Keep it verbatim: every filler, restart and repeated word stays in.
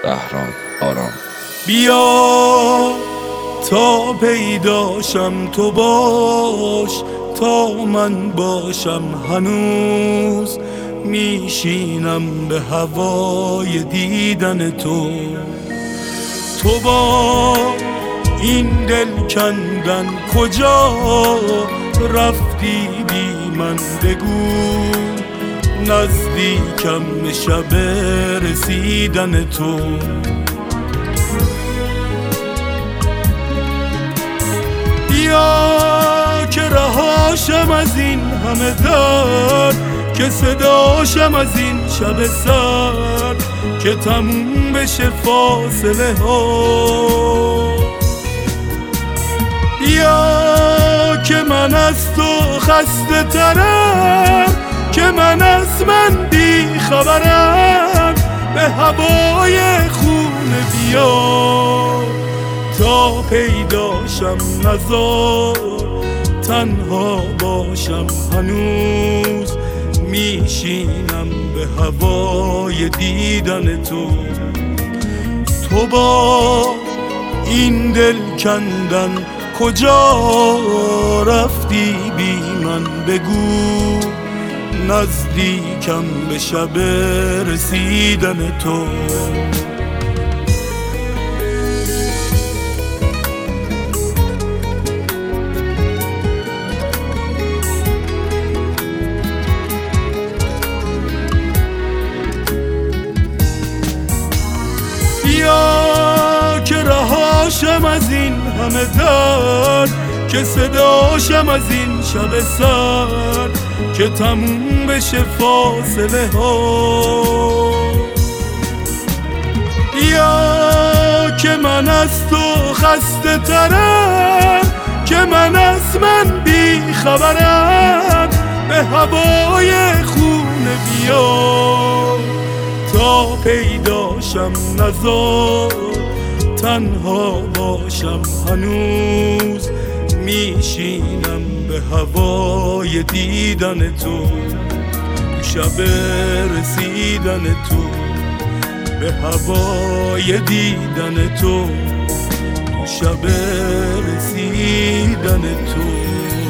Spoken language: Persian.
بهرام آرام. بیا تا پیداشم تو باش، تا من باشم هنوز میشینم به هوای دیدن تو. تو با این دل کندن کجا رفتی بی من بگو، نزدیکم به شب رسیدن تو. بیا که رهاشم از این همه درد، که صداشم از این شب سرد، که تموم بشه فاصله ها. بیا که من از تو خسته ترم، که من از من بی خبرم، به هوای خونه بیا تا پیداشم نزار، تنها باشم هنوز میشینم به هوای دیدن تو. تو با این دل کندن کجا رفتی بی من بگو، نزدیکم به شب رسیدن تو. بیا که رهاشم از این همه درد، که صداشم از این شب سرد، که تموم بشه فاصله ها. بیا که من از تو خسته ترم، که من از من بی خبرم، به هوای خونه بیا تا پیداشم نزار، تنها باشم هنوز میشینم به هوای دیدن تو. شب رسیدن تو، به هوای دیدن تو، شب رسیدن تو.